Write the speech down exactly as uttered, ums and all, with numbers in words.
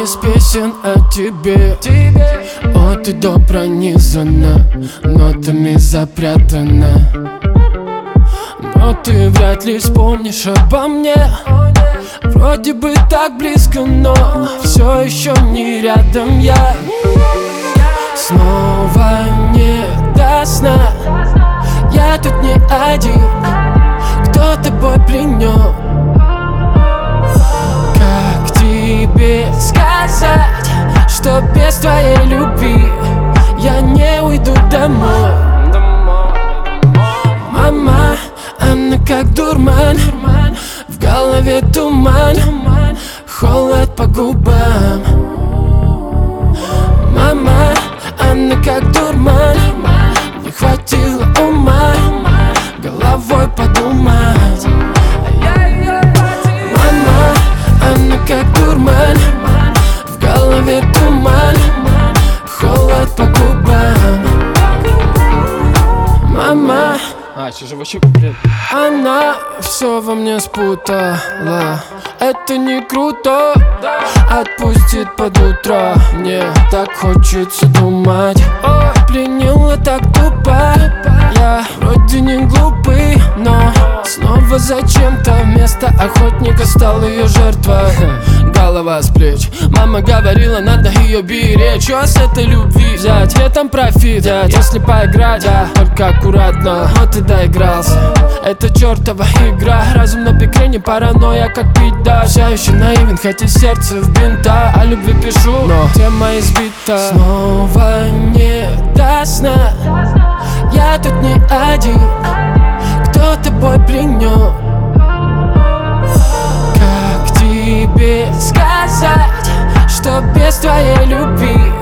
из песен о тебе. О, ты до пронизана, нотами запрятана, но ты вряд ли вспомнишь обо мне. Вроде бы так близко, но все еще не рядом я. Снова не до сна, я тут не один, кто тобой пленен. Как тебе сказать, что без твоей любви я не уйду домой? Мама, она как дурман, в голове туман, холод по губам. Мама, она как дурман, не хватило ума головой подумать. Мама, она как дурман, в голове туман, холод по губам. Мама, А, что же вообще куплет? она все во мне спутала. Это не круто, отпустит под утро. Мне так хочется думать. О, пленила так тупо. Я вроде не глупый, но снова зачем-то вместо охотника стал ее жертвой. Голова с плеч. Мама говорила, надо ее беречь. Что с этой любви взять? Где там профит взять? Если поиграть, да, только аккуратно. Но ты доигрался. Это чертова игра. Разум на пикре, не паранойя, как пить, да. Все еще наивен, хотя сердце в бинта. О любви пишу, но тема избита. Снова не до сна, я тут не один, кто тобой пленен. Как тебе сказать, что без твоей любви